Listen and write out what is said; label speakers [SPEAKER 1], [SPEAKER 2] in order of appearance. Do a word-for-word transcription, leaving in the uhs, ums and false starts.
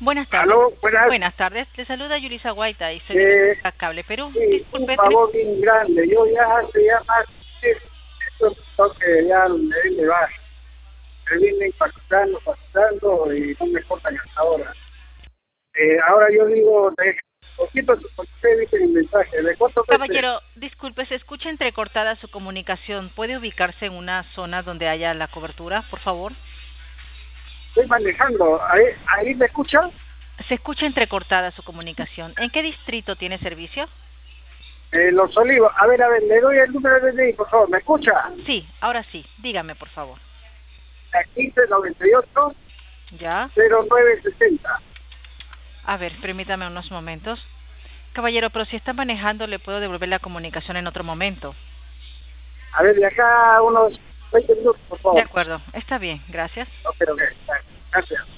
[SPEAKER 1] Buenas tardes.
[SPEAKER 2] Aló, buenas.
[SPEAKER 1] Buenas tardes. Le saluda Yulisa Guaita y soy
[SPEAKER 2] Eh,
[SPEAKER 1] de Cable Perú.
[SPEAKER 2] sí,
[SPEAKER 1] Disculpe,
[SPEAKER 2] un favor bien grande. Yo ya hace ya más esto que ya me me va. Me vienen facturando, facturando y no me cortan hasta ahora. Eh, ahora yo digo, de poquito, porque usted dice el mensaje, ¿de cuánto veces?
[SPEAKER 1] caballero, disculpe, se escucha entrecortada su comunicación. ¿Puede ubicarse en una zona donde haya la cobertura, por favor?
[SPEAKER 2] Estoy manejando. ¿Ahí, ahí me escuchan?
[SPEAKER 1] Se escucha entrecortada su comunicación. ¿En qué distrito tiene servicio?
[SPEAKER 2] Eh, Los Olivos. A ver, a ver, le doy el número de D N I, por favor. ¿Me escucha?
[SPEAKER 1] Sí, ahora sí. Dígame, por favor.
[SPEAKER 2] quince noventa y ocho
[SPEAKER 1] ¿Ya?
[SPEAKER 2] cero nueve sesenta.
[SPEAKER 1] A ver, permítame unos momentos. Caballero, pero si está manejando, le puedo devolver la comunicación en otro momento.
[SPEAKER 2] A ver, de acá unos veinte minutos, por favor.
[SPEAKER 1] De acuerdo, está bien, gracias.
[SPEAKER 2] Ok, ok. Gracias.